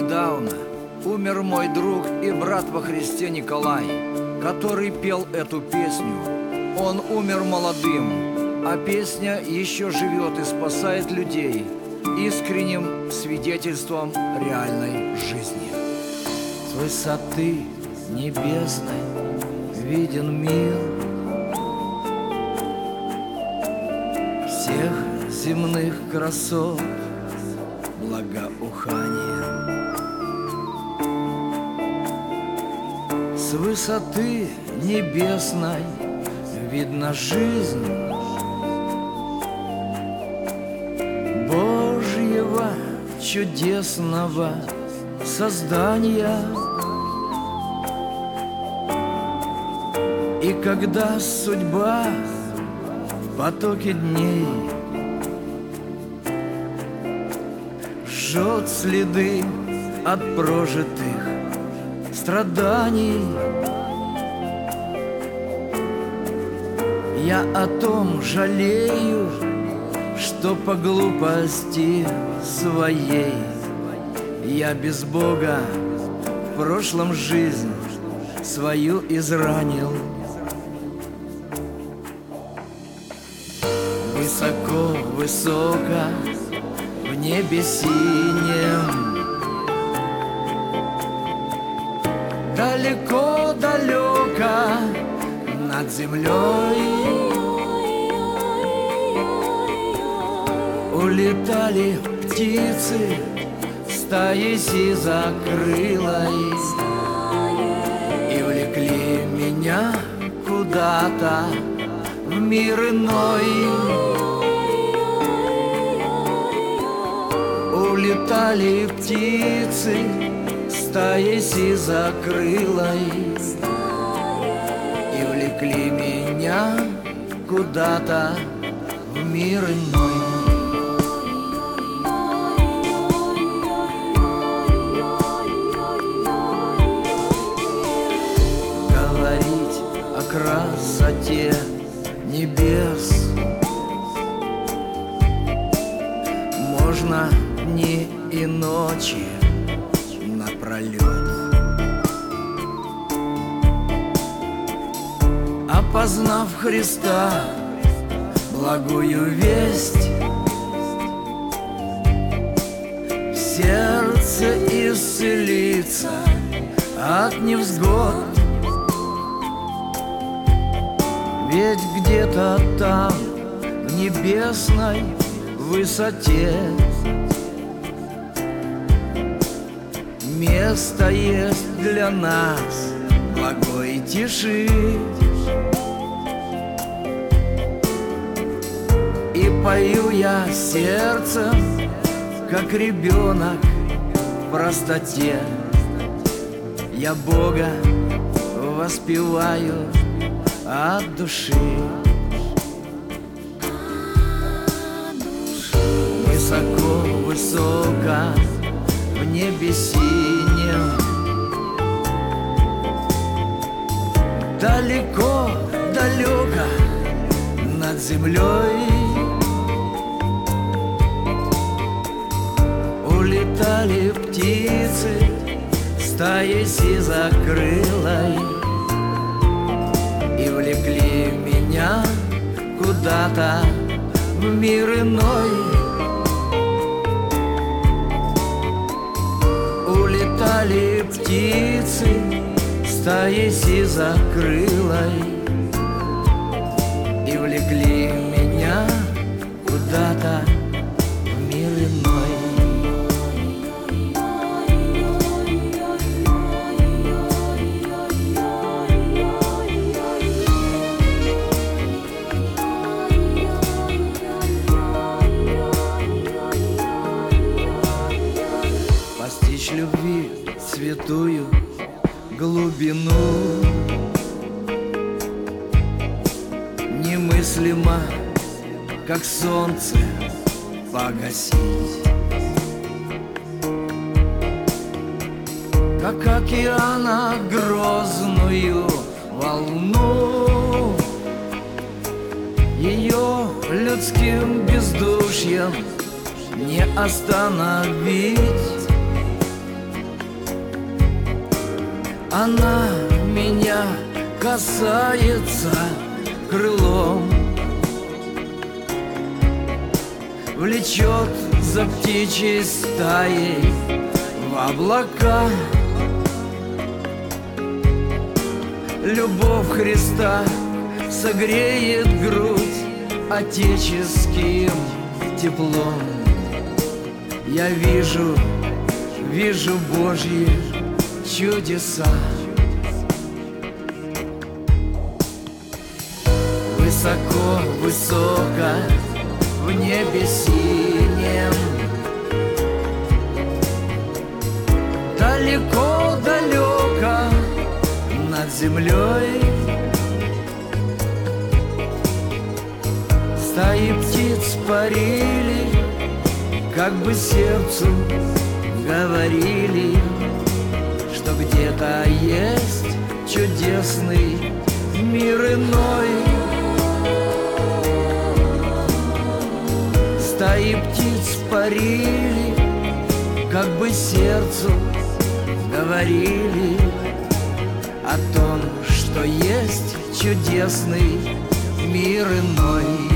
недавно умер мой друг и брат во Христе Николай, который пел эту песню. Он умер молодым, а песня еще живет и спасает людей искренним свидетельством реальной жизни. С высоты небесной виден мир всех земных красот, благоухание. С высоты небесной видна жизнь Божьего чудесного создания. И когда судьба в потоке дней жжет следы от прожитых страданий, я о том жалею, что по глупости своей я без Бога в прошлом жизнь свою изранил. Высоко, высоко в небе синем, далеко, далеко над землей улетали птицы стаей сизокрылой и влекли меня куда-то в мир иной. Улетали птицы стаей сизокрылой и влекли меня куда-то в мир иной. Говорить о красоте небес можно дни и ночи напролет. Опознав Христа, благую весть, сердце исцелится от невзгод. Ведь где-то там, в небесной высоте, место есть для нас благой тиши. И пою я сердцем, как ребенок в простоте. Я Бога воспеваю от души. Высоко, высоко в небе синем, далеко, далеко над землей улетали птицы стаей сизокрылой и влекли меня куда-то в мир иной. Улетали птицы стаей сизокрылой и влекли меня куда-то в мир иной. Постичь любви святую глубину немыслимо, как солнце погасить, как океана грозную волну, ее людским бездушьем не остановить. Она меня касается крылом, влечет за птичьей стаей в облака. Любовь Христа согреет грудь отеческим теплом. Я вижу Божьи чудеса. Высоко, высоко в небе синем, далеко, далеко над землей стаи птиц парили, как бы сердцу говорили, что где-то есть чудесный мир иной. Стаи птиц парили, как бы сердцу говорили о том, что есть чудесный мир иной.